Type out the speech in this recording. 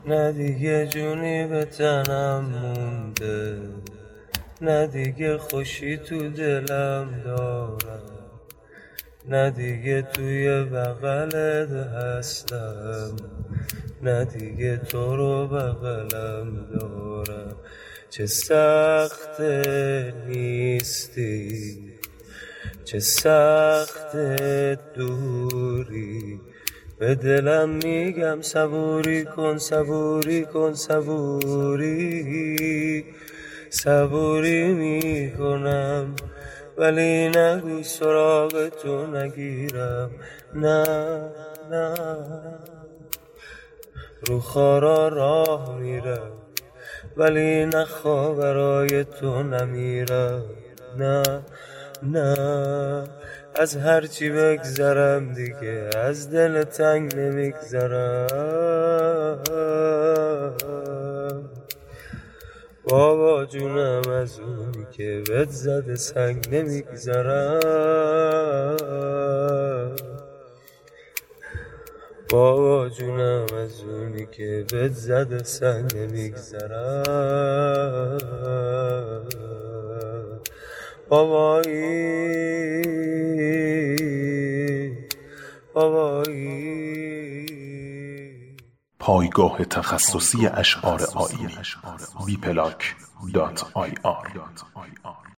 نه دیگه جونی به تنم مونده، نه دیگه خوشی تو دلم دارم، نه دیگه توی بغلت هستم، نه دیگه تو رو بغلم دارم. چه سخت نیستی، چه سخت دوری، به دلم میگم صبوری کن، صبوری کن، صبوری، صبوری میکنم، ولی نگو سراغ تو نگیرم. نه نه، رو خارا راه میرم، ولی نخوا برای تو نمیرم. نه نه، از هرچی بگذرم دیگه از دل تنگ نمیگذرم. بابا جونم از اونی که بهت زده سنگ نمیگذرم. بابا جونم از اونی که بهت زده سنگ نمیگذرم. بابایی بابایی. پایگاه تخصصی اشعار آیینی bplank.ir